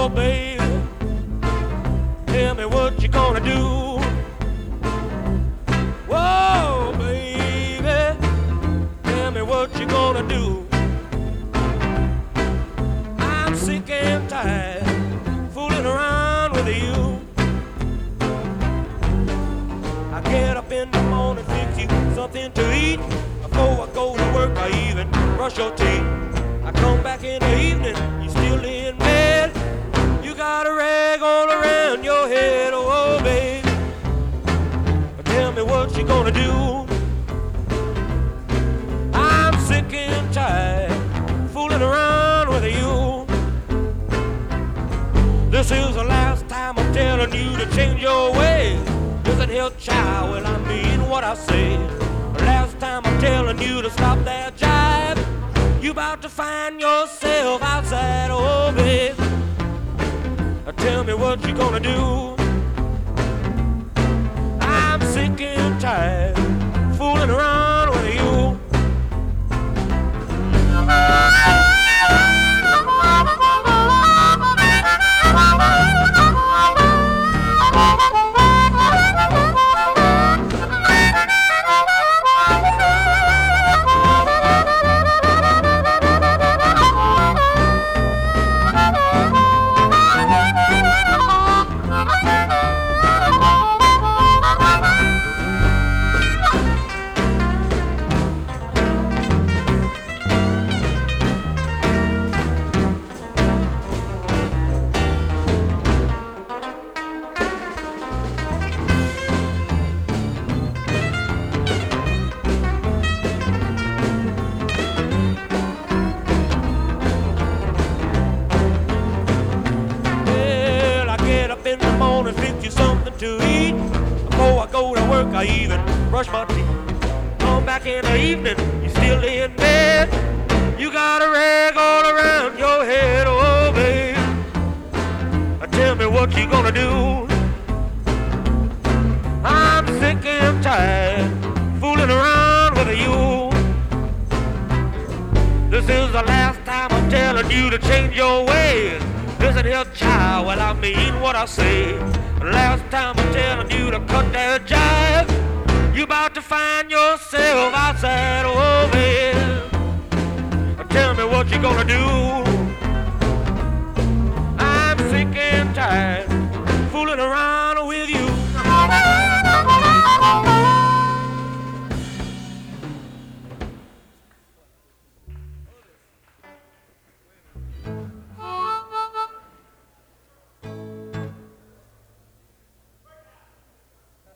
Oh, baby, tell me what you gonna do. Whoa, baby, tell me what you gonna do. I'm sick and tired fooling around with you. I get up in the morning, fix you something to eat before I go to work or even brush your teeth. I come back in the evening, you still in bed. You got a rag all around your head, oh baby. Tell me what you gonna do. I'm sick and tired fooling around with you. This is the last time I'm telling you to change your ways. Listen here, child, well I mean what I say. The last time I'm telling you to stop that jive. You about to find yourself outside, oh baby. Tell me what you gonna do. I'm sick and tired fooling around with you. To eat before I go to work, I even brush my teeth. Come back in the evening, you still in bed. You got a rag all around your head, oh baby. Tell me what you gonna do. I'm sick and tired fooling around with you. This is the last time I'm telling you to change your ways. Listen here, child, well I mean what I say. Last time I'm telling you to cut that jive. You about to find yourself outside, oh baby. Tell me what you gonna do.